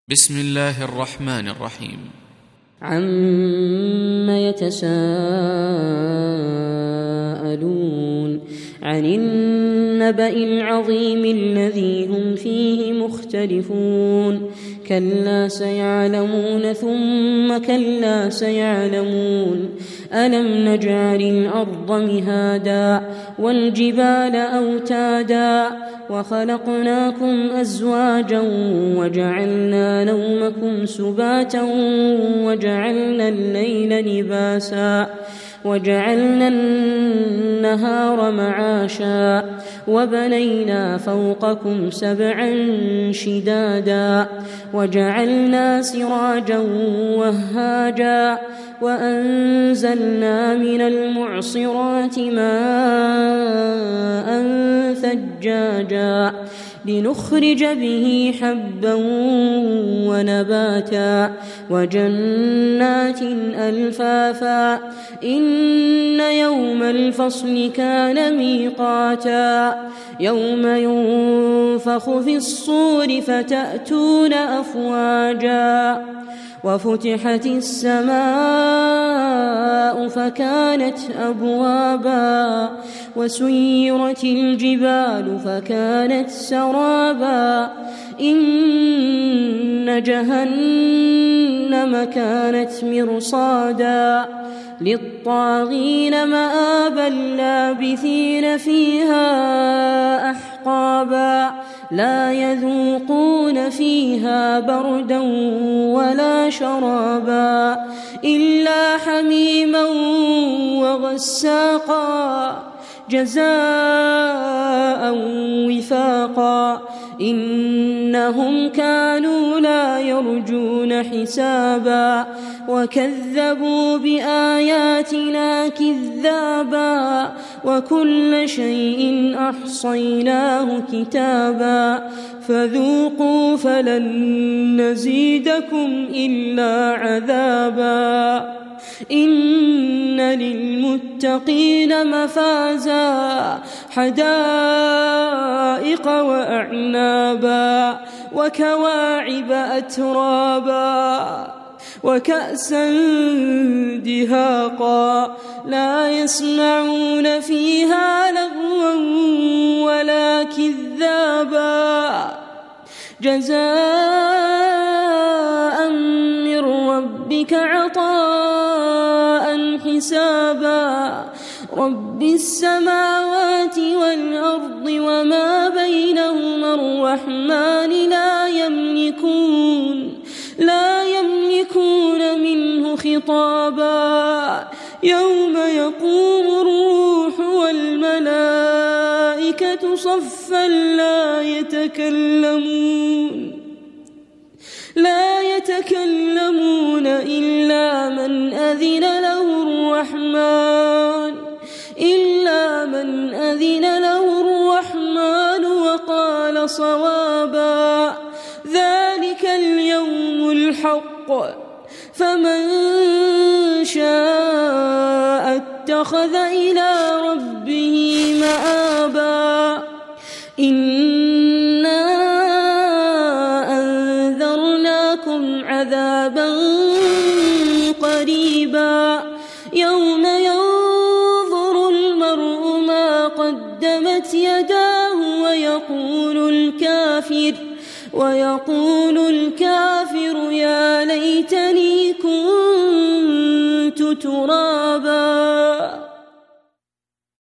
بسم الله الرحمن الرحيم. عم يتساءلون عن النبأ العظيم الذي هم فيه مختلفون كلا سيعلمون ثم كلا سيعلمون ألم نجعل الأرض مهادا والجبال أوتادا وخلقناكم أزواجا وجعلنا نومكم سباتا وجعلنا الليل لباسا وجعلنا النهار معاشا وبنينا فوقكم سبعا شدادا وجعلنا سراجا وهاجا وأنزلنا من المعصرات ماء ثجاجا لنخرج به حبا ونباتا وجنات ألفافا إن يوم الفصل كان ميقاتا يوم ينفخ في الصور فتأتون أفواجا وفتحت السماء فكانت أبوابا وسيرت الجبال فكانت سرابا إن جهنم كانت مرصادا للطاغين مآبا لابثين فيها أحقابا لا يذوقون فيها بردا ولا شرابا إلا حميما وغساقا جزاء وفاقا إنهم كانوا لا يرجون حسابا وكذبوا بآياتنا كذابا وكل شيء أحصيناه كتابا فذوقوا فلن نزيدكم إلا عذابا إن للمتقين مفازا حدائق وأعنابا وكواعب أترابا وكأسا دهاقا لا يسمعون فيها لغوا ولا كذابا جزاء من ربك عطاء حسابا رب السماوات والأرض وما بينهما الرحمن لا يملكون منه خطابا يوم يقوم الروح والملائكة صفا لا يتكلمون إلا من أذن له الرحمن وقال صوابا ذلك اليوم الحق فمن شاء اتخذ إلى ربه مآبا إنا أنذرناكم عذابا قريبا يوم ينظر المرء ما قدمت يداه ويقول الكافر يا ليتني كنت ترابا.